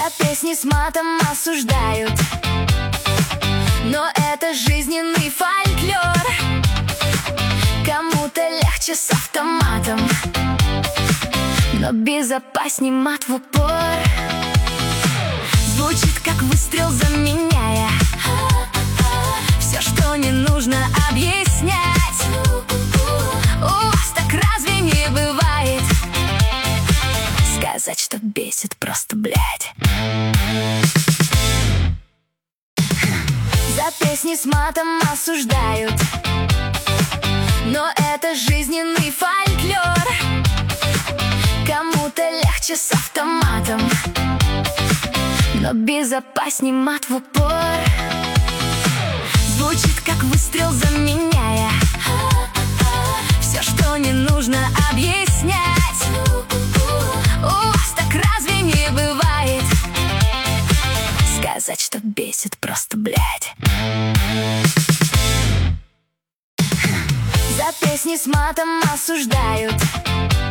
За песни с матом осуждают, но это жизненный фольклор. Кому-то легче с автоматом, но безопасней мат в упор. Звучит как выстрел, заменяя все, что не нужно объяснять. У вас так разве не бывает? Сказать, что бесит, просто блядь. За песни с матом осуждают, но это жизненный фольклор. Кому-то легче с автоматом, но безопасней мат в упор. Звучит как выстрел, заменяя все, что не нужно объяснять. У вас так разве не бывает? Сказать, что бесит, просто блядь. За песни с матом осуждают,